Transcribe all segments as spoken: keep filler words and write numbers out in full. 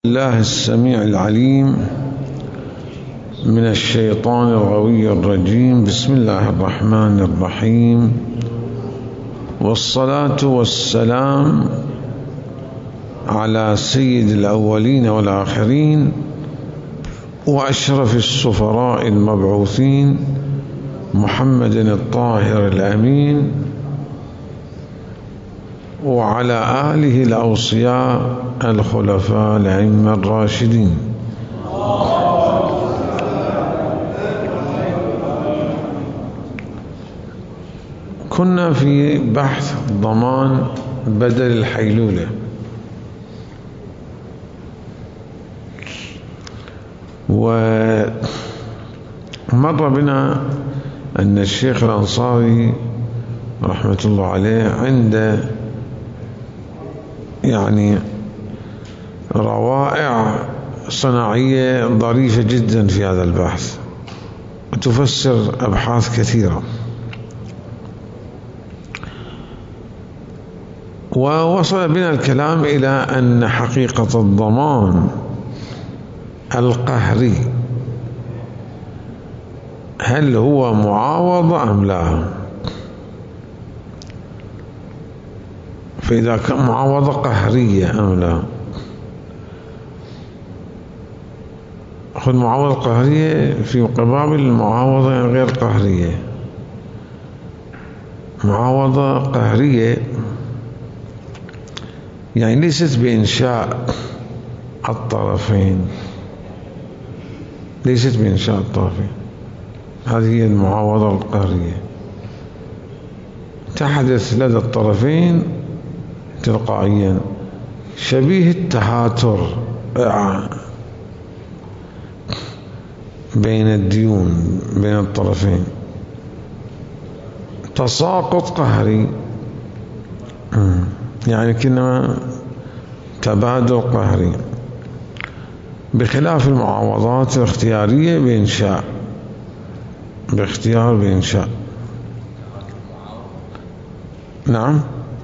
الله السميع العليم من الشيطان الغوي الرجيم. بسم الله الرحمن الرحيم، والصلاة والسلام على سيد الأولين والآخرين وأشرف السفراء المبعوثين محمد الطاهر الأمين وعلى آله الأوصياء الخلفاء الأئمة الراشدين. كنا في بحث ضمان بدل الحيلولة، ومر بنا أن الشيخ الأنصاري رحمة الله عليه عنده يعني روائع صناعية ظريفة جدا في هذا البحث وتفسر أبحاث كثيرة. ووصل بنا الكلام إلى أن حقيقة الضمان القهري هل هو معاوضة أم لا؟ فإذا كان معاوضة قهرية أم لا؟ أخذ معاوضة قهرية في مقابل المعاوضة غير قهرية. معاوضة قهرية يعني ليست بإنشاء الطرفين، ليست بإنشاء الطرفين، هذه هي المعاوضة القهرية، تحدث لدى الطرفين تلقائيا، شبيه التهاتر بين الديون بين الطرفين، تساقط قهري يعني كنا تبادل قهري، بخلاف المعاوضات الاختيارية بإنشاء، باختيار بإنشاء. نعم،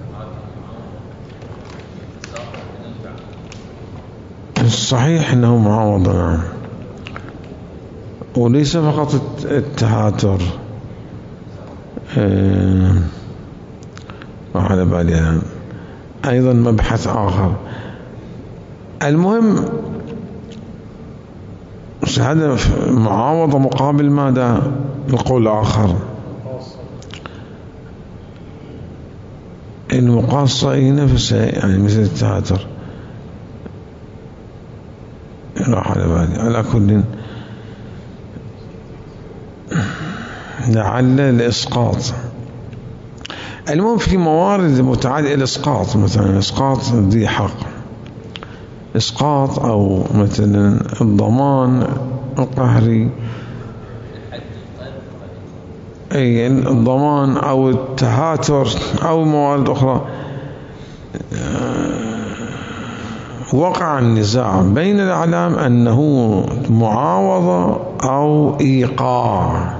صحيح أنه معاوضة، نعم، وليس فقط التهاتر. أه وعلى بالي الآن أيضا مبحث آخر. المهم هذا معاوضة مقابل ماذا؟ القول الآخر المقاصة هي نفسها يعني مثل التهاتر، راح على بالي. على كل لعل الإسقاط. المهم في موارد متعددة الإسقاط، مثلا إسقاط ذي حق، إسقاط أو مثلا الضمان القهري، أي الضمان أو التهاتر أو موارد أخرى. وقع النزاع بين الأعلام أنه معاوضة أو إيقاع.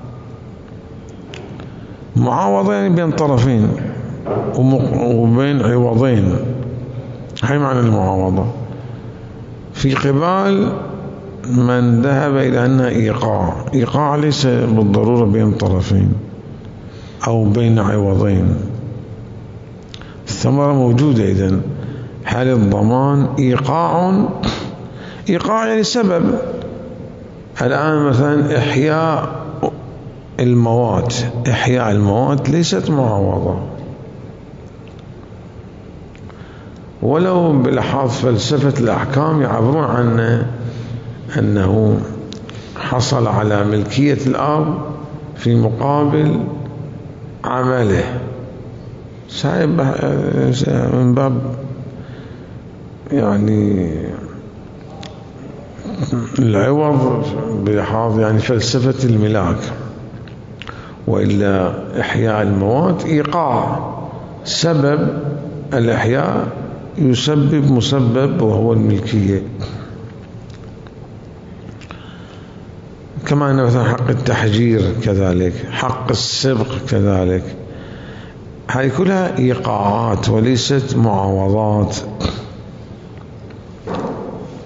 معاوضة يعني بين طرفين وبين عوضين، هاي معنى المعاوضة. في قبال من ذهب إلى أنها إيقاع. إيقاع ليس بالضرورة بين طرفين أو بين عوضين، الثمرة موجودة. إذن هل الضمان إيقاع؟ إيقاع يعني سبب. الآن مثلا إحياء المواد، إحياء المواد ليست معاوضة، ولو بلحاظ فلسفة الأحكام يعبرون عنه أنه حصل على ملكية الأرض في مقابل عمله، من باب يعني العوض بلحاظ يعني فلسفة الملاك. وإلا إحياء المواد إيقاع، سبب الإحياء يسبب مسبب وهو الملكية. كما أن مثلا حق التحجير كذلك، حق السبق كذلك، هذه كلها إيقاعات وليست معاوضات.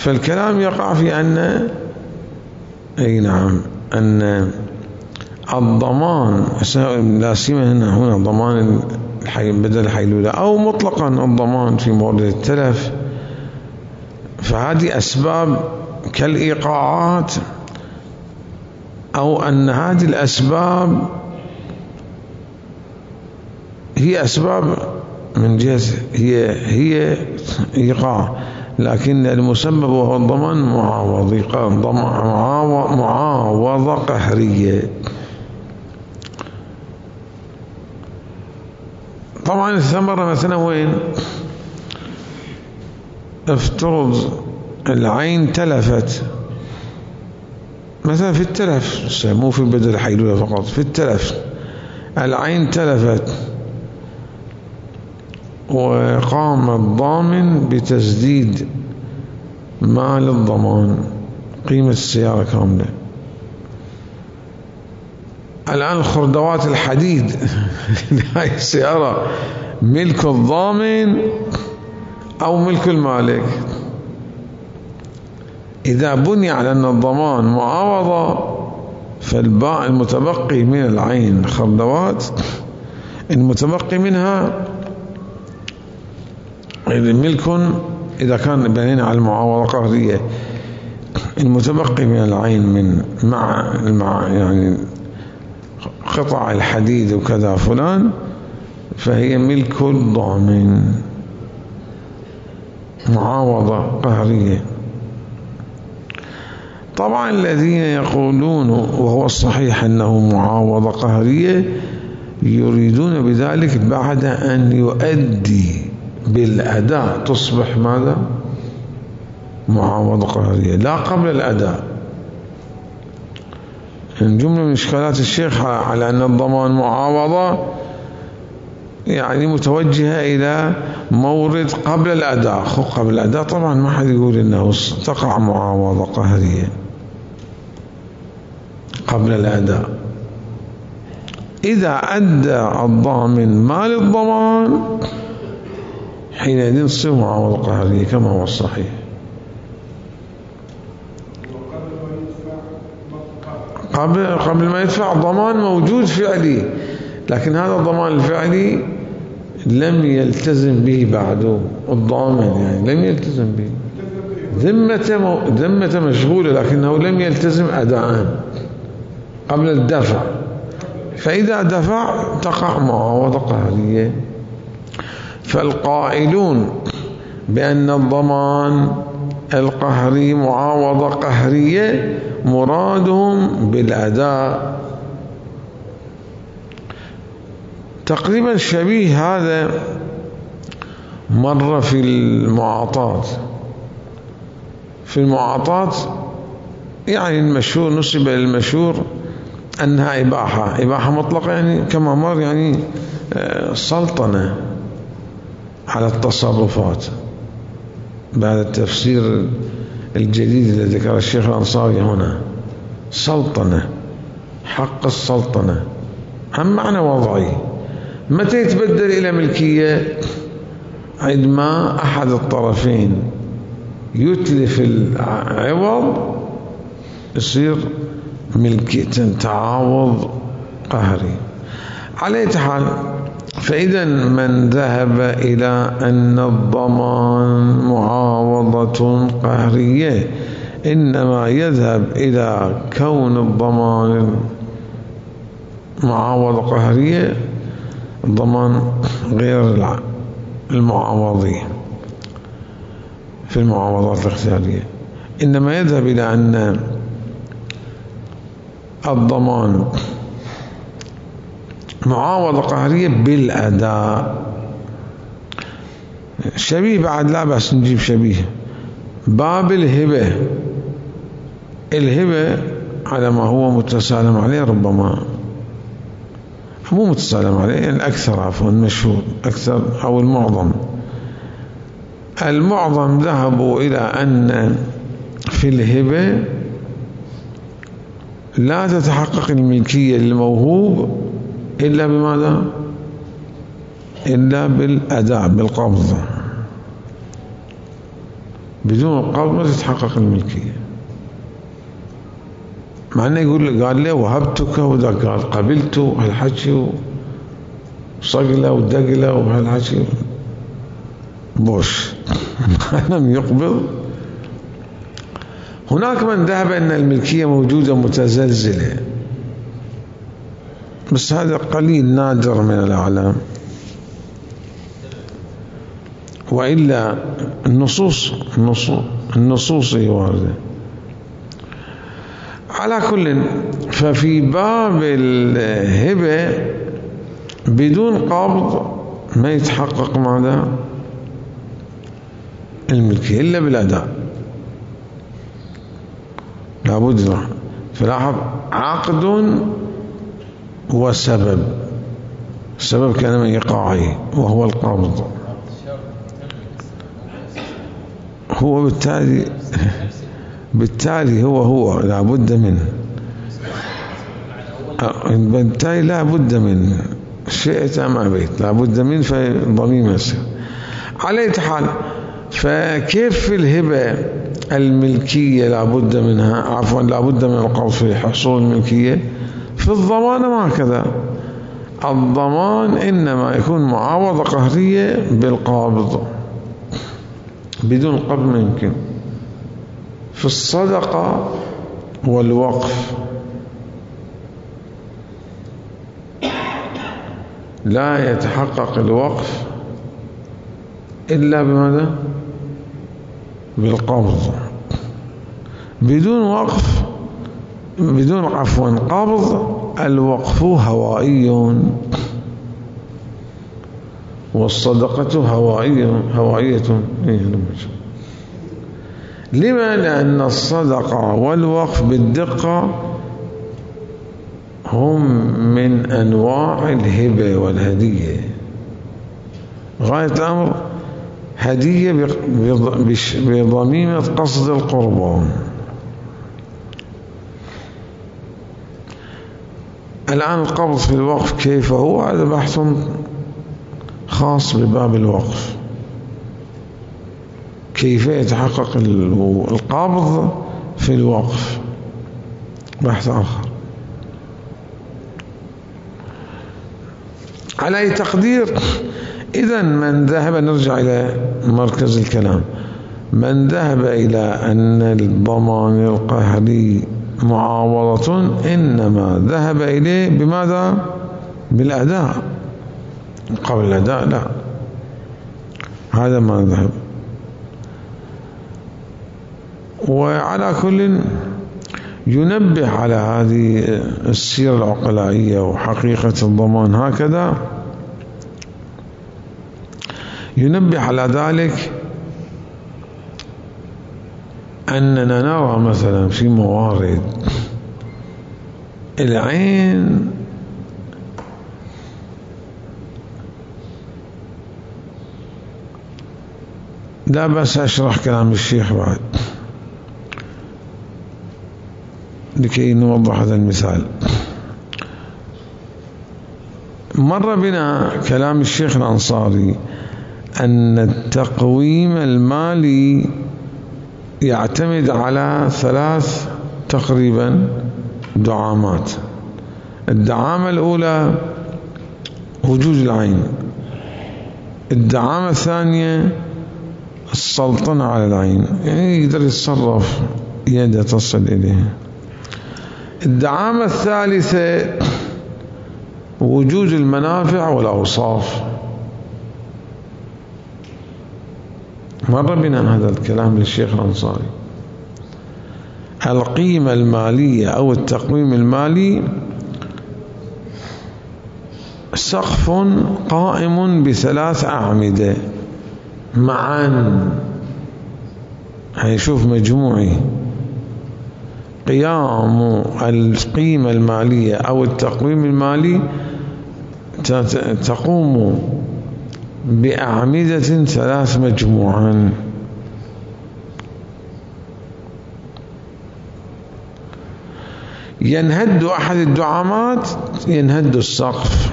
فالكلام يقع في أن أي نعم أن الضمان لا سيما هنا ضمان بدل الحيلولة أو مطلقا الضمان في مورد التلف، فهذه أسباب كالإيقاعات، أو أن هذه الأسباب هي أسباب من جهة هي هي إيقاع، لكن المسبب وهو الضمان معاوضة معاوضة قهرية. طبعا الثمرة مثلا وين؟ افترض العين تلفت مثلا في التلف، مو في بدل الحيلولة فقط، في التلف العين تلفت وقام الضامن بتسديد مال الضمان قيمة السيارة كاملة. الآن خردوات الحديد هاي السيارة ملك الضامن أو ملك المالك؟ إذا بني على أن الضمان معاوضة فالباء المتبقي من العين خردوات المتبقي منها ملك، إذا كان بنينا على المعاوضة قهرية المتبقي من العين من مع مع يعني قطع الحديد وكذا فلان، فهي ملك الضامن معاوضة قهرية. طبعا الذين يقولون وهو الصحيح أنه معاوضة قهرية يريدون بذلك بعد أن يؤدي بالأداء تصبح ماذا؟ معاوضة قهرية، لا قبل الأداء. جملة من إشكالات الشيخ على أن الضمان معاوضة يعني متوجهة إلى مورد قبل الأداء. قبل الأداء طبعا ما حد يقول إنه تقع معاوضة قهرية قبل الأداء. إذا أدى الضامن مال الضمان حينئذ تصير معاوضة قهرية كما هو الصحيح. قبل قبل ما يدفع ضمان موجود فعلي، لكن هذا الضمان الفعلي لم يلتزم به بعده الضامن، يعني لم يلتزم به، ذمته ذمته مشغولة لكنه لم يلتزم أداء قبل الدفع، فإذا دفع تقع معاوضة قهرية. فالقائلون بأن الضمان القهري معاوضة قهرية مرادهم بالأداء. تقريبا شبيه هذا مرة في المعاطات. في المعاطات يعني المشهور نسب المشهور أنها إباحة إباحة مطلقة، يعني كما مر يعني سلطنة على التصرفات بعد التفسير الجديد الذي ذكر الشيخ الأنصاري هنا. سلطنة، حق السلطنة هم معنى وضعي. متى يتبدل إلى ملكية؟ عندما أحد الطرفين يتلف العوض يصير ملكية تعاوض قهري. على أي حال، فإذا من ذهب إلى أن الضمان معاوضة قهرية إنما يذهب إلى كون الضمان معاوضة قهرية، الضمان غير المعاوضي في المعاوضات الاختيارية، إنما يذهب إلى أن الضمان معاوضة قهرية بالأداء. شبيه بعد لا بس نجيب شبيه باب الهبة. الهبة على ما هو متسالم عليه، ربما مو متسالم عليه يعني الأكثر عفوا مشهور أكثر أو المعظم المعظم ذهبوا إلى أن في الهبة لا تتحقق الملكية للموهوب إلا بماذا؟ إلا بالأداء بالقبض. بدون القبض ما تتحقق الملكية. مع انه يقول قال له وهبتك، وذا قال قبلته وهالحكي وصقله ودقله وهالحكي بوش لم يقبض. هناك من ذهب ان الملكية موجودة متزلزلة، بس هذا قليل نادر من الأعلام، وإلا النصوص النصوص النصوص واردة. على كل، ففي باب الهبة بدون قبض ما يتحقق ماذا؟ الملكية إلا بالأداء، لابد. فلاحظ عقد وسبب، السبب كان من إيقاعه وهو القبض، هو بالتالي بالتالي هو هو لا بد منه، بالتالي لا بد منه، شئت أم أبيت لا بد منه، فضميم يسير. على أي حال، فكيف في الهبة الملكية لا بد منها، عفوا لا بد من القبض في حصول الملكية؟ في الضمان ما كذا، الضمان إنما يكون معاوضة قهرية بالقابض، بدون قبض ما يمكن. في الصدقة والوقف لا يتحقق الوقف إلا بماذا؟ بالقبض. بدون وقف، بدون عفوا قبض، الوقف هوائي والصدقة هوائية هوائية. لما؟ لأن الصدقة والوقف بالدقة هم من أنواع الهبة والهدية، غاية الأمر هدية بضميمة قصد القربان. الآن القبض في الوقف كيف هو؟ هذا بحث خاص بباب الوقف، كيف يتحقق القبض في الوقف، بحث آخر. على أي تقدير، إذن من ذهب، نرجع إلى مركز الكلام، من ذهب إلى أن الضمان القهري معاوضة إنما ذهب إليه بماذا؟ بالأداء. قبل الأداء لا، هذا ما ذهب. وعلى كل ينبه على هذه السيرة العقلائية وحقيقة الضمان هكذا، ينبه على ذلك أننا نرى مثلا في موارد العين لا بس أشرح كلام الشيخ بعد لكي نوضح هذا المثال. مر بنا كلام الشيخ الأنصاري أن التقويم المالي يعتمد على ثلاث تقريبا دعامات. الدعامة الأولى وجود العين، الدعامة الثانية السلطنة على العين، يعني يقدر يتصرف يده تصل إليه. الدعامة الثالثة وجود المنافع والأوصاف. مر بنا هذا الكلام للشيخ الأنصاري. القيمة المالية أو التقويم المالي سقف قائم بثلاث أعمدة معا، هيشوف مجموعي. قيام القيمة المالية أو التقويم المالي تقوم بأعمدة ثلاث مجموعا. ينهد أحد الدعامات ينهد السقف،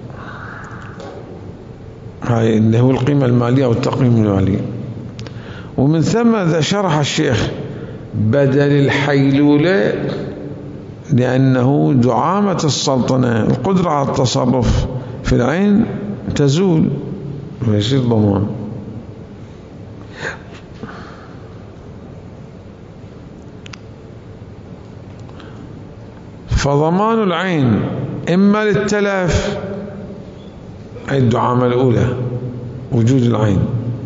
هاي اللي هو القيمة المالية أو التقويم المالي. ومن ثم شرح الشيخ بدل الحيلولة لأنه دعامة السلطنة القدرة على التصرف في العين تزول ويصير ضمان. فضمان العين إما للتلف أي الدعامة الأولى وجود العين،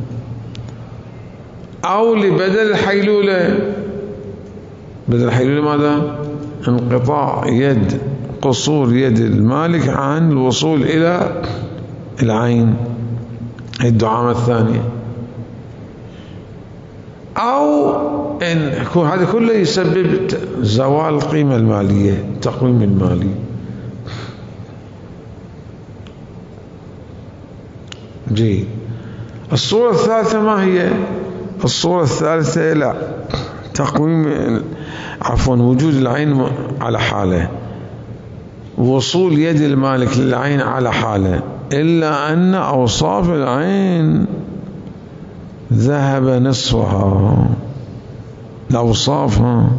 أو لبدل الحيلولة. بدل الحيلولة ماذا؟ انقطاع يد قصور يد المالك عن الوصول إلى العين أي الدعامة الثانية، أو إن هذا كله يسبب زوال القيمة المالية التقويم المالي. جيد. الصورة الثالثة ما هي؟ الصورة الثالثة لا تقويم عفوا وجود العين على حاله، وصول يد المالك للعين على حاله، إلا أن أوصاف العين ذهب نصفها. الأوصاف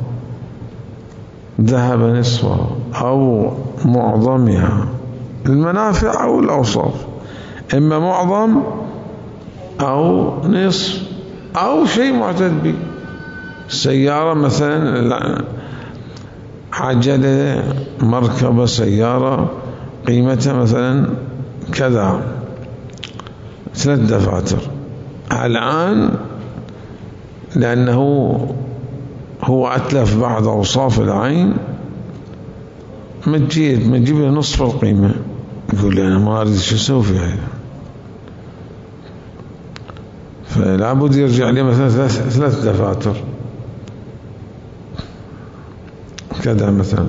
ذهب نصفها أو معظمها، المنافع أو الأوصاف، إما معظم أو نصف أو شيء معتد به. سيارة مثلا عجلة مركبة سيارة قيمتها مثلا كذا ثلاث دفاتر، الآن لأنه هو أتلف بعض أوصاف العين ما تجيب ما تجيب له نصف القيمة، يقول لي أنا ما أريد شو أسوي فيها، فلا بد يرجع لي مثلا ثلاث, ثلاث دفاتر كذا مثلا.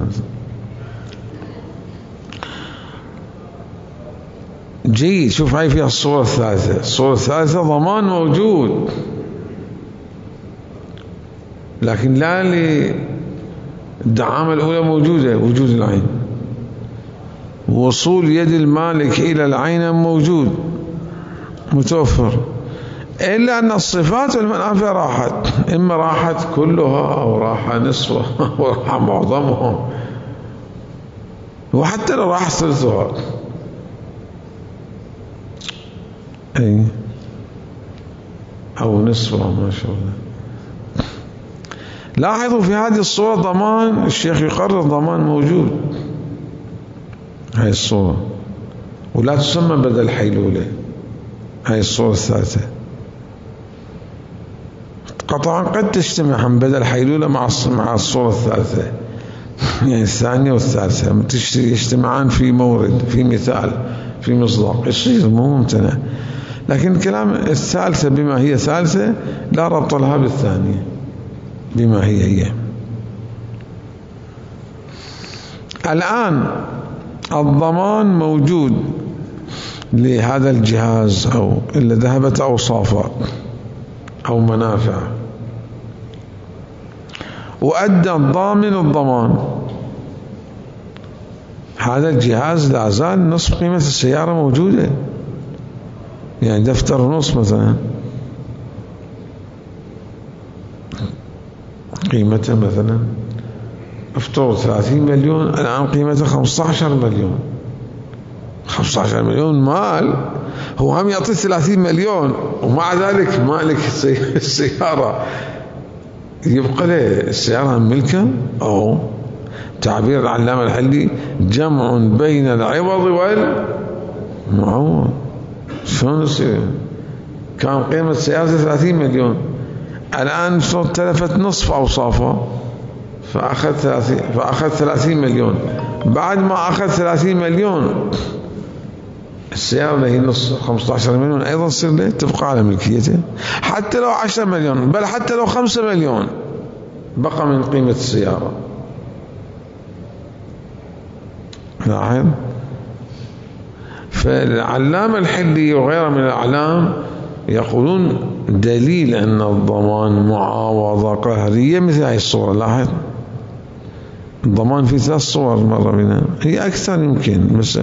جيد. شوف هاي فيها الصورة الثالثة. الصورة الثالثة ضمان موجود، لكن لا للدعامة الأولى موجودة وجود العين، وصول يد المالك إلى العين موجود متوفر، إلا أن الصفات والمنافع راحت، إما راحت كلها أو راح نصفها أو راح معظمها، وحتى لو راح ثلثها. أي أو نصفها ما شاء الله. لاحظوا في هذه الصورة ضمان، الشيخ يقرر ضمان موجود هاي الصورة، ولا تسمى بدل حيلولة هاي الصورة الثالثة. قطعا قد تجتمع بدل حيلولة مع مع الصورة الثالثة، يعني الثانية والثالثة يجتمعان في مورد، في مثال، في مصداق، يصير مو ممتنع. لكن الكلام الثالثة بما هي ثالثة لا ربط لها بالثانية بما هي هي. الآن الضمان موجود لهذا الجهاز أو إلا ذهبت أوصافه أو منافع، وأدى الضامن الضمان. هذا الجهاز لا زال نصف قيمة السيارة موجودة، يعني دفتر ونص مثلا قيمته مثلا افترض ثلاثين مليون، الآن قيمته خمسة عشر مليون. خمسة عشر مليون مال، هو هم يعطي ثلاثين مليون، ومع ذلك مالك السيارة يبقى له السيارة ملكا. أو تعبير العلامة الحلي جمع بين العوض والمعوض. شلون يصير؟ كان قيمة سيارته ثلاثين مليون، الآن تلفت نصف أوصافه فأخذ ثلاثين فأخذ ثلاثين مليون. بعد ما أخذ ثلاثين مليون السيارة اللي هي نص خمسة عشر مليون أيضا تصير له، تبقى على ملكيته، حتى لو عشرة مليون، بل حتى لو خمسة مليون بقى من قيمة السيارة. لاحظ. فالعلامة الحلي وغيره من الأعلام يقولون دليل أن الضمان معاوضة قهرية مثل هذه الصورة. لاحظ الضمان في ثلاث صور مرة بنا، هي أكثر يمكن بس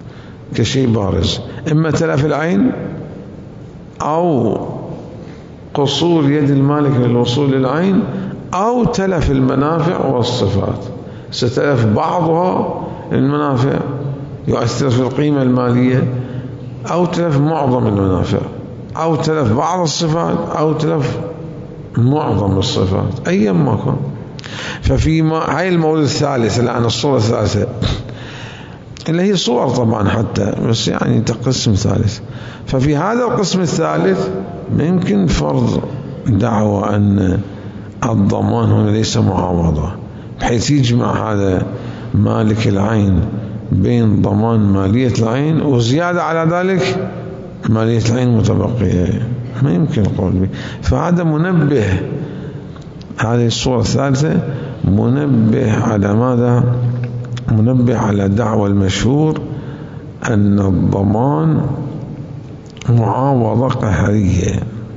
كشيء بارز، إما تلف العين أو قصور يد المالك للوصول للعين أو تلف المنافع والصفات. ستلف بعضها المنافع يؤثر في القيمة المالية، أو تلف معظم المنافع، أو تلف بعض الصفات، أو تلف معظم الصفات، أيا ما كان. ففي هاي المولد الثالث الآن، الصورة الثالثة اللي هي صور طبعا حتى، بس يعني قسم ثالث. ففي هذا القسم الثالث ممكن فرض دعوة أن الضمان هنا ليس معاوضة، بحيث يجمع هذا مالك العين بين ضمان مالية العين وزيادة على ذلك مالية العين متبقية، ما يمكن القول به. فهذا منبه، هذه الصورة الثالثة منبه على ماذا؟ منبه على دعوى المشهور أن الضمان معاوضة قهرية،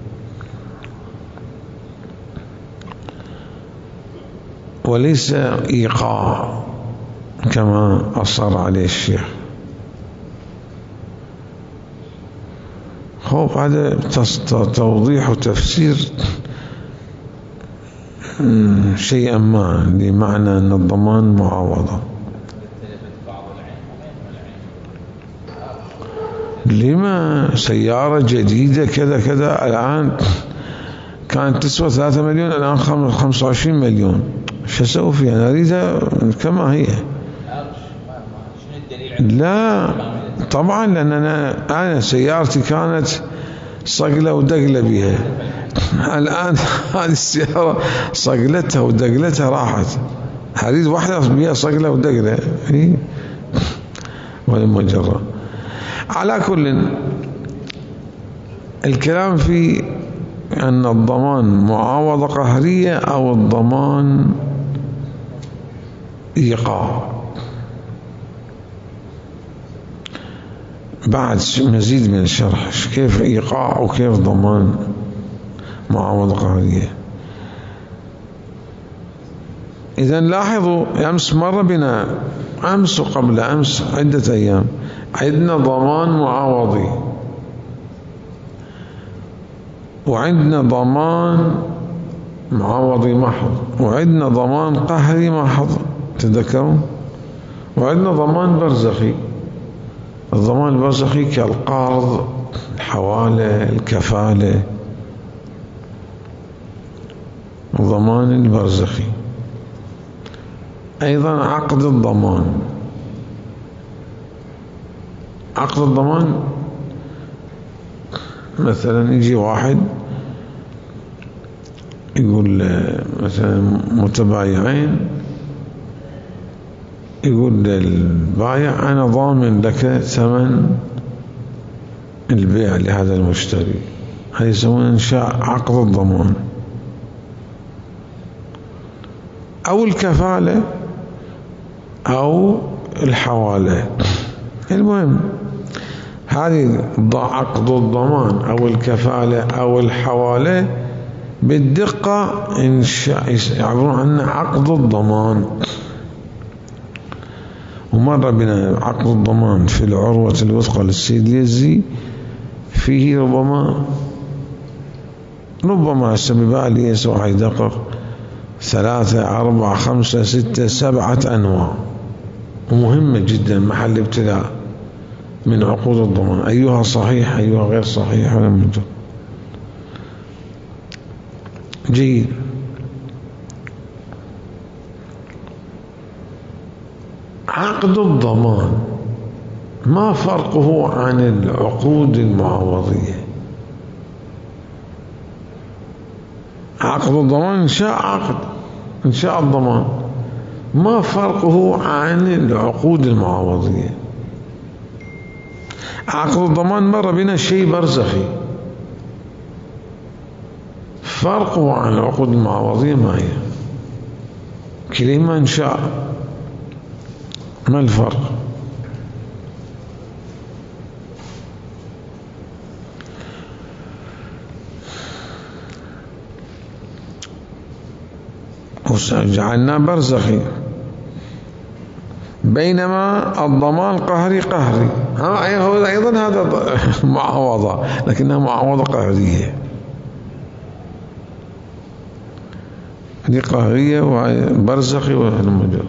وليس إيقاع كما أصر عليه الشيخ. خوف هذا توضيح وتفسير شيئا ما لمعنى أن الضمان معاوضة. لما سيارة جديدة كذا كذا الآن كانت تسوى ثلاثة مليون، الآن خمسة وعشرين مليون، شو أسوي فيها؟ أنا أريدها كما هي. لا طبعا، لأن أنا, أنا سيارتي كانت صقلة ودقلة بها، الآن هذه السيارة صقلتها ودقلتها راحت، أريد واحدة بها صقلة ودقلة ولا مجرة. على كل الكلام في أن الضمان معاوضة قهرية أو الضمان إيقاع. بعد مزيد من الشرح كيف إيقاع وكيف ضمان معاوضة قهرية. إذا لاحظوا أمس مر بنا، أمس وقبل أمس عدة أيام، عندنا ضمان معاوضي وعندنا ضمان معاوضي محض وعندنا ضمان قهري محض، تذكروا؟ وعندنا ضمان برزخي. الضمان البرزخي كالقرض، الحوالة، الكفالة. الضمان البرزخي أيضا عقد الضمان. عقد الضمان مثلا يجي واحد يقول مثلا متبايعين، يقول للبايع أنا ضامن لك ثمن البيع لهذا المشتري، هذا يسمونه إنشاء عقد الضمان. أو الكفالة أو الحوالة، المهم هذه عقد الضمان أو الكفالة أو الحوالة بالدقة يعبرون عنه عقد الضمان. ومر بنا عقد الضمان في العروة الوثقى للسيد اليزي، فيه ربما ربما السبباء يسوع يدقق ثلاثة أربعة خمسة ستة سبعة أنواع، ومهمة جدا محل ابتلاء من عقود الضمان، أيها صحيح أيها غير صحيح ولا مدر. جيد. عقد الضمان ما فرقه عن العقود المعوضية؟ عقد الضمان إنشاء عقد، إنشاء الضمان، ما فرقه عن العقود المعوضية؟ عقد الضمان مر بنا شيء برزخي، فرقه عن العقود المعوضية ما هي؟ كلمة إنشاء، ما الفرق؟ وجعلنا برزخي، بينما الضمان قهري قهري، ها أيضا هذا معاوضة لكنها معاوضة قهرية. دي قهرية وبرزخي والمجرد.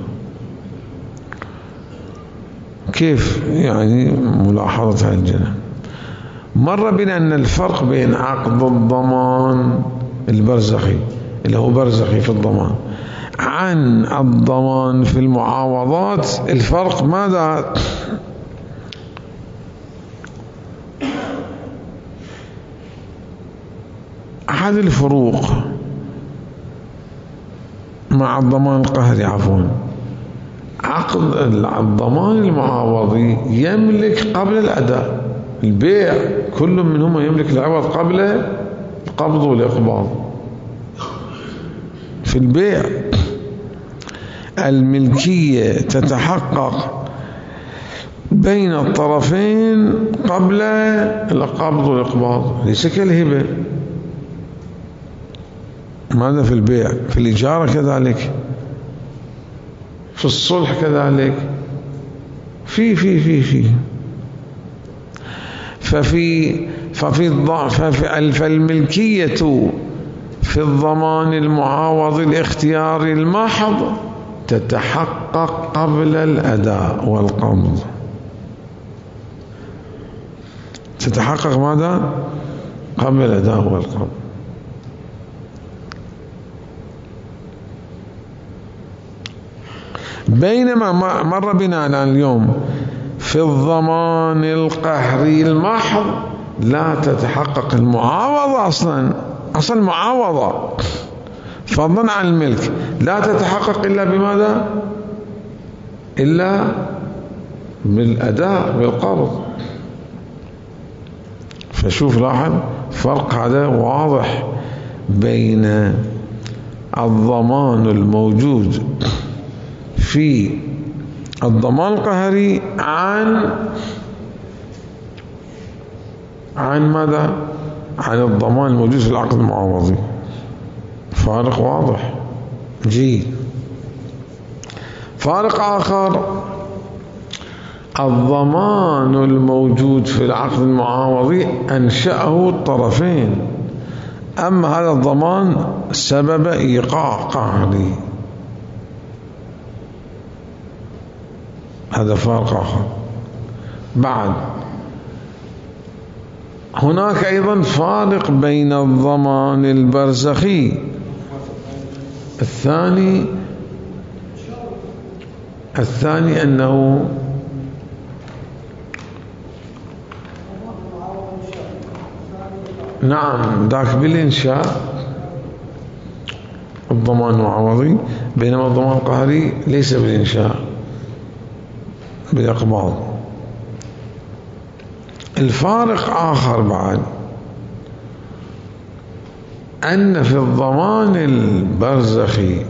كيف يعني ملاحظة الجنة؟ مر بنا أن الفرق بين عقد الضمان البرزخي اللي هو برزخي في الضمان عن الضمان في المعاوضات، الفرق ماذا؟ أحد الفروق مع الضمان القهري عفوا، عقد الضمان المعاوضي يملك قبل الأداء، البيع كل منهما يملك العوض قبل القبض والإقباض. في البيع الملكية تتحقق بين الطرفين قبل القبض والإقباض، ليس كالهبة. ماذا في البيع؟ في الإجارة كذلك، في الصلح كذلك، في في في في ففي ففي ففي فالملكية في الضمان المعاوض الاختياري المحض تتحقق قبل الأداء والقبض. تتحقق ماذا؟ قبل الأداء والقبض. بينما مر بنا الآن اليوم في الضمان القهري المحض لا تتحقق المعاوضة أصلا، أصل المعاوضة فضلا عن الملك لا تتحقق إلا بماذا؟ إلا بالأداء بالقبض. فشوف لاحظ فرق هذا واضح بين الضمان الموجود في الضمان القهري عن عن ماذا؟ عن الضمان الموجود في العقد المعاوضي. فارق واضح جيد. فارق آخر، الضمان الموجود في العقد المعاوضي أنشأه الطرفين، أما هذا الضمان سبب إيقاع قهري. هذا فارق آخر. بعد هناك أيضا فارق بين الضمان البرزخي الثاني الثاني أنه نعم ذاك بالإنشاء الضمان المعاوضي، بينما الضمان القهري ليس بالإنشاء بالإقباض. الفارق آخر بعد أن في الضمان البرزخي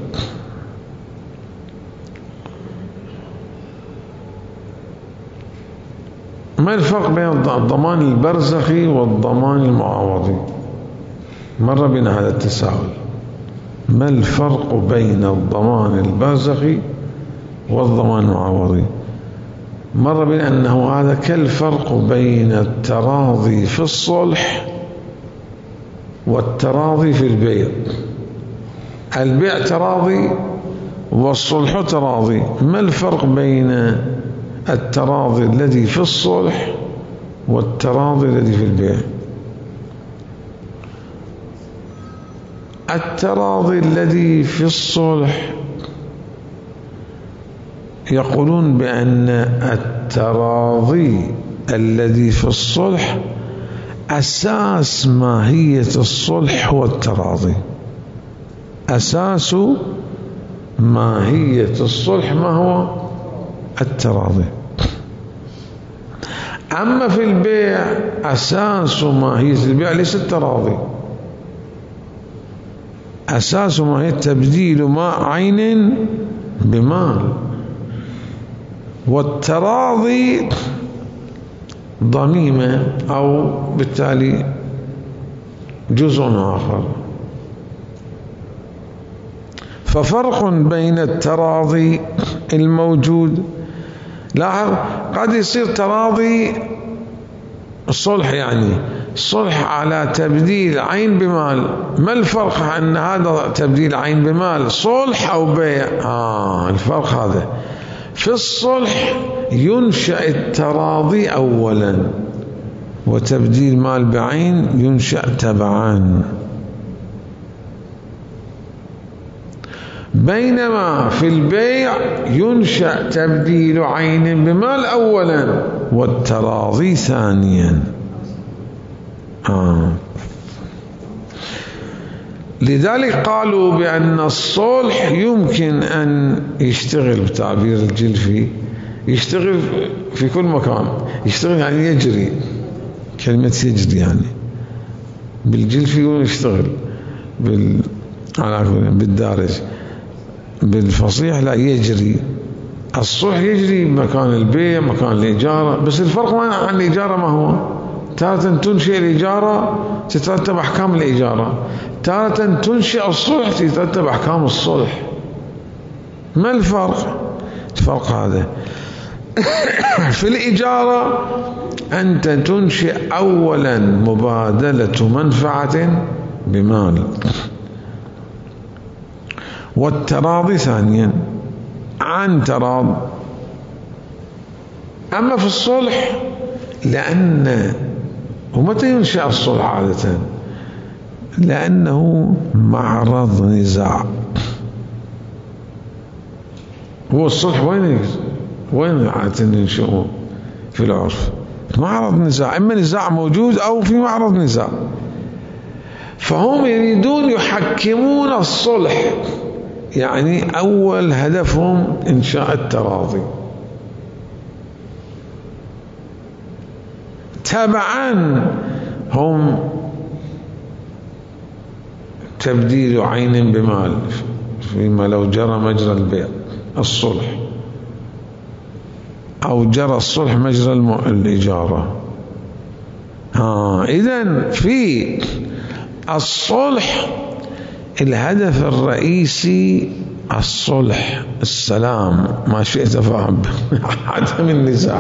ما الفرق بين الضمان البرزخي والضمان المعاوضي؟ مر بنا هذا التساؤل، ما الفرق بين الضمان البرزخي والضمان المعاوضي؟ مر بنا أنه هذا كالفرق بين التراضي في الصلح والتراضي في البيع. البيع تراضي والصلح تراضي. ما الفرق بين التراضي الذي في الصلح والتراضي الذي في البيع؟ التراضي الذي في الصلح يقولون بأن التراضي الذي في الصلح أساس ماهية الصلح هو التراضي. أساس ماهية الصلح ما هو؟ التراضي. أما في البيع أساس ماهية البيع ليس التراضي، أساس ماهية تبديل ماء عين بمال، والتراضي ضميمة أو بالتالي جزء آخر. ففرق بين التراضي الموجود، لاحظ قد يصير تراضي الصلح يعني صلح على تبديل عين بمال. ما الفرق أن هذا تبديل عين بمال صلح أو بيع؟ آه الفرق هذا. في الصلح ينشأ التراضي أولا، وتبديل مال بعين ينشأ تبعا. بينما في البيع ينشأ تبديل عين بمال أولا والتراضي ثانيا. آه. لذلك قالوا بأن الصلح يمكن أن يشتغل بتعبير الجلفي، يشتغل في كل مكان. يشتغل يعني يجري، كلمة يجري يعني بالجلفي يشتغل، بال بالدارج بالفصيح لا يجري. الصلح يجري مكان البيع مكان الإجارة، بس الفرق عن الإجارة ما هو؟ تارة تنشئ الإجارة تترتب أحكام الإجارة، تارة تنشئ الصلح تترتب أحكام الصلح. ما الفرق؟ الفرق هذا في الإجارة أنت تنشئ أولا مبادلة منفعة بمال، والتراضي ثانيا عن تراض. أما في الصلح لأن ومتى ينشأ الصلح عادة؟ لأنه معرض نزاع. هو الصلح وين وين عادة ينشأه في العرف؟ معرض نزاع، إما نزاع موجود أو في معرض نزاع. فهم يريدون يحكمون الصلح، يعني أول هدفهم إنشاء التراضي. تبعا هم تبديل عين بمال فيما لو جرى مجرى البيع الصلح، أو جرى الصلح مجرى الإجارة. آه إذن في الصلح الهدف الرئيسي الصلح، السلام، ما شئت فهم، عدم النزاع،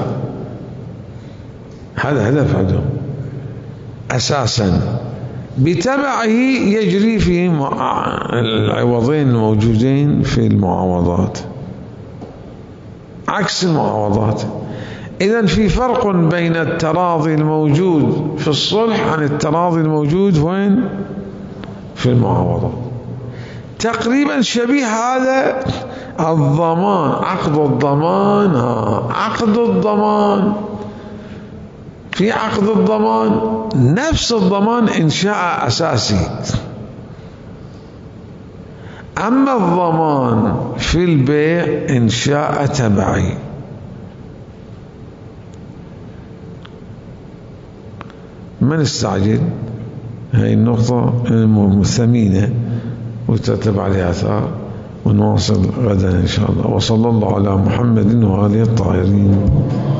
هذا هدف عدم أساسا. بتبعه يجري في العوضين الموجودين في المعاوضات عكس المعاوضات. إذن في فرق بين التراضي الموجود في الصلح عن التراضي الموجود وين؟ في المعاوضات. تقريبا شبيه هذا الضمان، عقد الضمان. ها عقد الضمان، في عقد الضمان نفس الضمان إنشاء أساسي. أما الضمان في البيع إنشاء تبعي. ما نستعجل، هاي النقطة ثمينة وترتب عليها آثار، ونواصل غدا إن شاء الله. وصلى الله على محمد وآله الطاهرين.